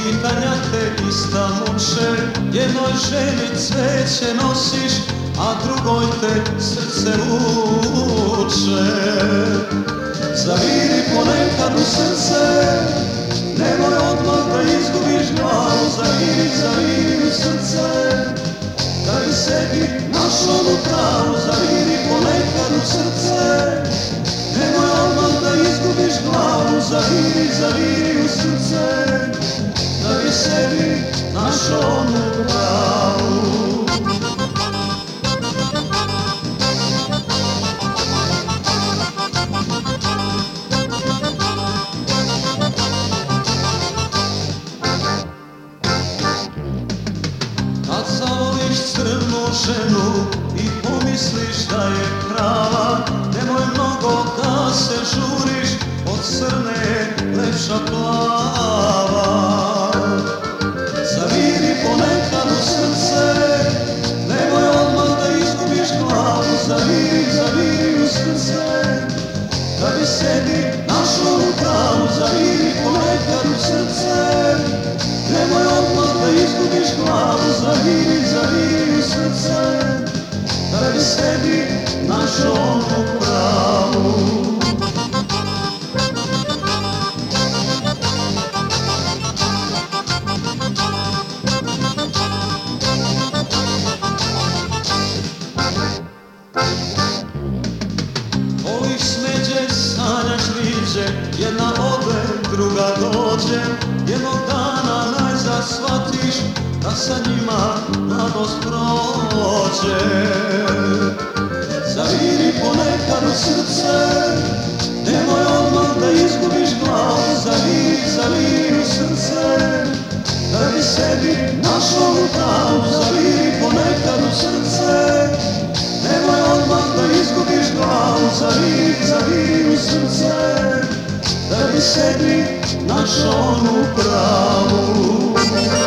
Pitanja te ista muče, jednoj ženi cveće nosiš, a drugoj te srce vuče. Zaviri ponekad u srce, nemoj odmah da izgubiš glavu. Zaviri, zaviri u srce, da bi sebi našao onu pravu. Zaviri ponekad u srce, nemoj odmah da izgubiš glavu. Zaviri, zaviri u srce, da bi sebi našao onu pravu. Kad zavoliš crnu ženu i pomisliš da je prava, nemoj mnogo da se žuriš, od crne je lepša plava. Zaviri ponekad u srce, nemoj odmah da izgubiš glavu. Zaviri, zaviri u srce, da bi sebi našao onu pravu. Zaviri ponekad u srce, nemoj odmah da izgubiš glavu. Zaviri, zaviri u srce, da bi sebi našao onu pravu. Voliš smeđe, sanjaš riđe, jedna ode, druga dođe. Jednog dana najzad shvatiš da sa njima mladost prođe. Zaviri ponekad u srce, nemoj odmah da izgubiš glavu. Zaviri, zaviri u srce, da bi sebi našao onu pravu. Zaviri ponekad u srce, nemoj odmah da izgubiš glavu. Zaviri, zaviri u srce, da bi sebi našao onu pravu.